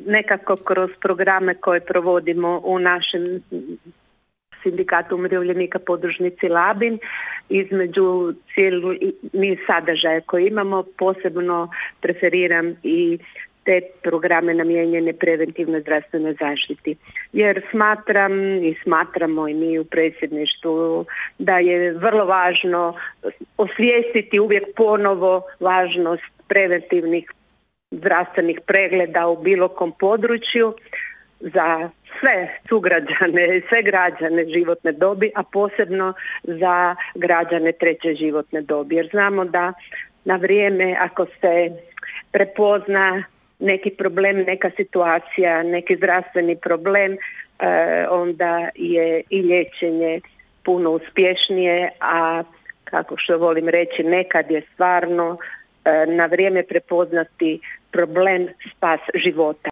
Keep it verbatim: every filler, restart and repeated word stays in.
nekako kroz programe koje provodimo u našem Sindikatu umirovljenika podružnici Labin, između cijeli niz sadržaja koje imamo, posebno preferiram i te programe namijenjene preventivnoj zdravstvenoj zaštiti. Jer smatram i smatramo i mi u predsjedništvu da je vrlo važno osvijestiti uvijek ponovo važnost preventivnih zdravstvenih pregleda u bilo kom području za sve sugrađane, sve građane životne dobi, a posebno za građane treće životne dobi. Jer znamo da na vrijeme, ako se prepozna neki problem, neka situacija, neki zdravstveni problem, eh, onda je i liječenje puno uspješnije, a kako što volim reći, nekad je stvarno eh, na vrijeme prepoznati problem spas života.